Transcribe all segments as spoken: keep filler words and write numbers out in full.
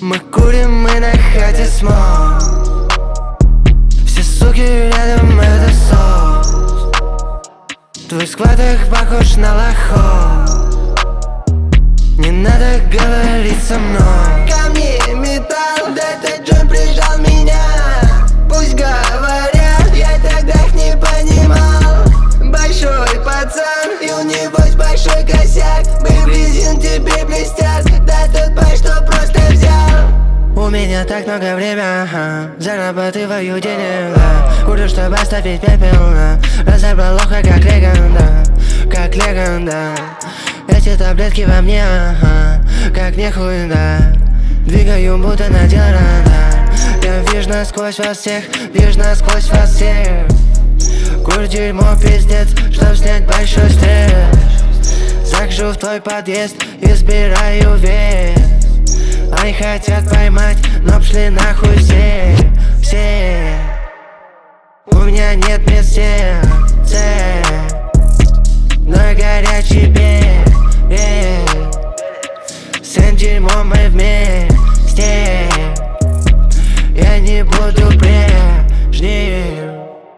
Мы курим, мы на хате смог. Все суки рядом, это соус. Твой складах похож на лохов. Не надо говорить со мной. Камни, металл, да этот джойнт прижал меня. Пусть говорят, я тогда их не понимал. Большой пацан, и у него есть большой косяк. Мы резин тебе блестят, да тот пай, что просто взял. У меня так много времени, ага. Зарабатываю денег, да. Курю, чтобы оставить пепел, да. Разобрал лоха, как легенда, как легенда. Эти таблетки во мне, ага. Как нехуй, да. Двигаю, будто надел радар. Я вижу насквозь вас всех, вижу насквозь вас всех. Курю дерьмо, пиздец, чтоб снять большой стресс. Захожу в твой подъезд и сбираю вес. Они хотят поймать, но пошли нахуй все, все. У меня нет мест в сердце, но горячий бег, бег. С этим дерьмом мы вместе. Я не буду прежним.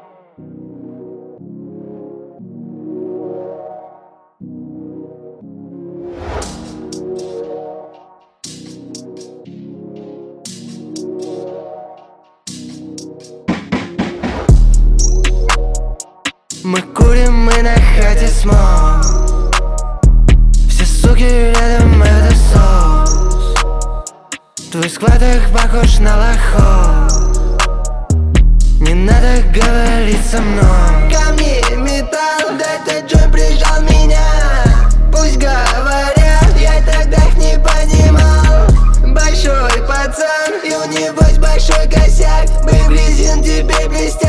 Мы курим, мы на хате смог. Все суки рядом, это соус. Твой складах похож на лохов. Не надо говорить со мной. Камни, металл, да этот джойнт прижал меня. Пусть говорят, я тогда их не понимал. Большой пацан, и у него есть большой косяк. Мы резин тебе блестят.